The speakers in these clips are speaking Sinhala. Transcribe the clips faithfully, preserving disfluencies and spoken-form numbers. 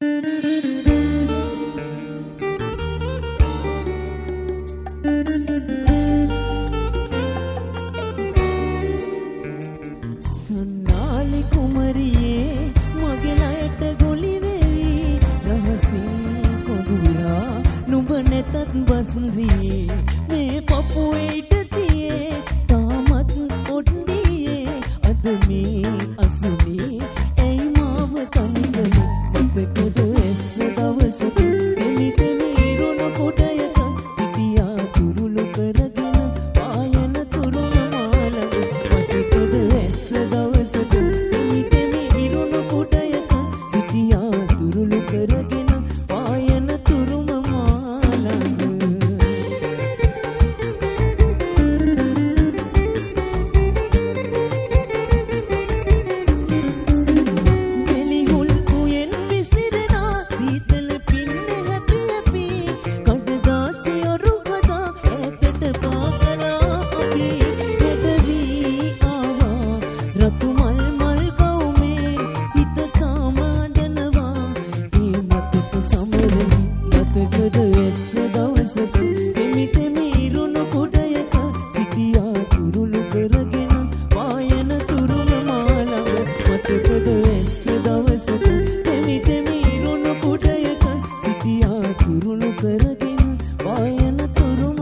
සොන්නාලි කුමරියේ මගේ ලයට ගොලි වෙවි රහසින් කොඳුලා නුඹ නැතත් බස්රියේ මේ පපුවේට තියේ තාමත් ඔඩ්ඩියේ අද මේ අසුනේ ඇයි මාව කම්බලි මතකද එස්ස දවසක දෙමි දෙමි ඉරුණ කොටයක පිටියා තුරුළු කරගෙන පායන තුරුම මාලක මතකද එස්ස දවසක දෙමි දෙමි ඉරුණ කොටයක සිටියා තුරුළු කරගෙන පායන තුරුම මාලක මෙලිහුල් කුයෙන් විසිරෙනා සීතල පින්නේ හැපි හැපි කඩදාසි ඔරුහදා ඈතට පාකලා අපි හෙඩවි ආවා රතු මල් මල් කවුමේ හිත කාමාඩනවා ඒ මතක සමරමි මතකද එස්ස දවසක දෙමි දෙමි ඉරුණ කොටයක සිටියා තුරුළු කරගෙන පායන තුරුම මාලව මතකද එස්ස දවසක දෙමි දෙමි ඉරුණ කොටයක සිටියා තුරුළු කරගෙන පායන තුරුම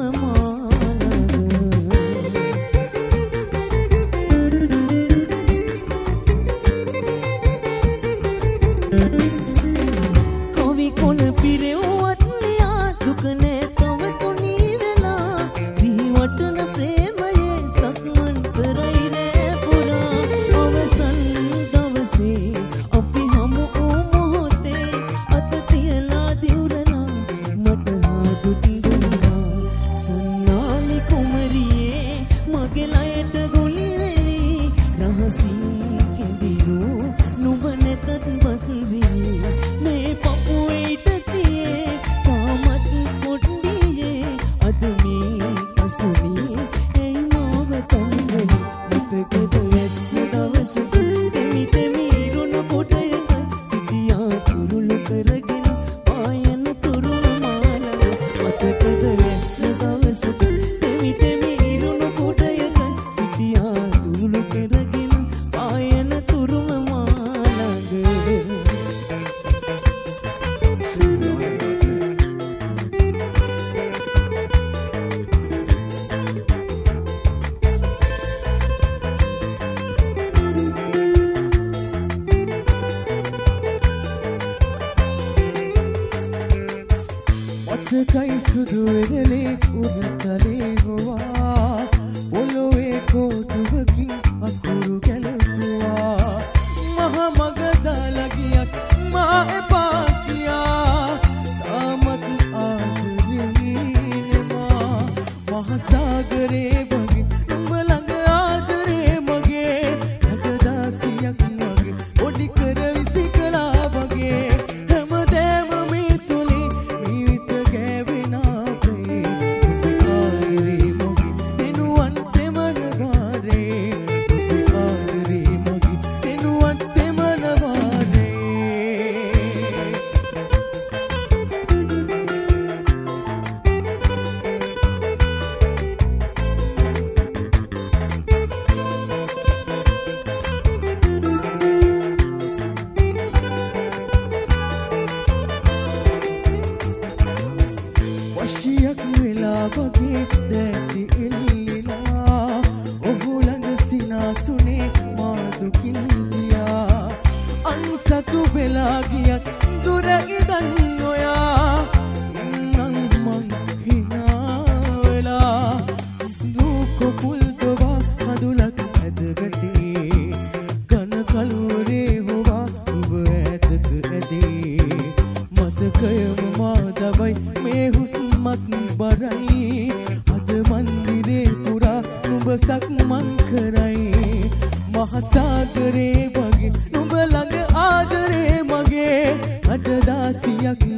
කවි කොන පිරෙව්වත් ලියා දුක නෑ තව තුනී වෙලා සිහිවටන ප්‍රේමයේ සක්මන් කරයි රෑ පුරා අවසන් දවසේ අපි හමු වූ මොහොතේ අත තියලා දිවුරලා මට හාදුත් දුන්නා සොන්නාලි කුමරියේ මගේ ලයට ගොලි වෙවි රහසින් කෙඳිරු නුඹ නැතත් බස්රියේ මේ පපුවේට තියේ තාමත් පොඩ්ඩියේ අද මේ අසුනේ ඇයි මාව කම්බලි මතකද එස්ස දවසක දෙමි දෙමි ඉරුණ කොටයක සිටියා තුරුළු කරගෙන පායන තුරුම මාලව මතකද එස්ස දවසක දෙමි දෙමි ඉරුණ කොටයක සිටියා තුරුළු කරගෙන පායන තුරුම මාලව මතකයි සුදු වෙරළේ උරතලේ හොවා පොළොවේ කෝටුවකින් අකුරු ගැලතුවා මහ මග දාලා ගියක් මා එපා කියා තාමත් ආදරේනවා මහ සාගරේ වගේ නුඹ ළඟ ආදරේ මගේ හදදාසියක් වගේ පොඩි කර විසිකලා වගේ හැමදේම මේ තුලේ ජීවිත ගෑවෙන අපේ නුඹ ආදරේ මගේ දෙනුවන් තෙමන වාරේ නුඹ ආදරේ මගේ දෙනුවන් තෙමන වාරේ වශියක් වෙලා වගේ දැටි එල්ලිලා ඔහු ළඟ සිනාසුනේ මා දුකින් ගියා අන්සතු වෙලා ගියත් දුර ඉඳන් ඔයා ඉන්නම් මං හිනා වෙලා දුකොකුල් දොවා හඳුලක් ඇද වැටේ කන කලුරේ හොවා ඔබ ඇතක ඇදේ මතකයම මා දවයි මේ හුස්මත් බරයි අද මන්දිරේ පුරා නුඹ සක්මන් කරයි මහ සාගරේ වගේ නුඹ ළඟ ආදරේ මගේ අඩදාසියක්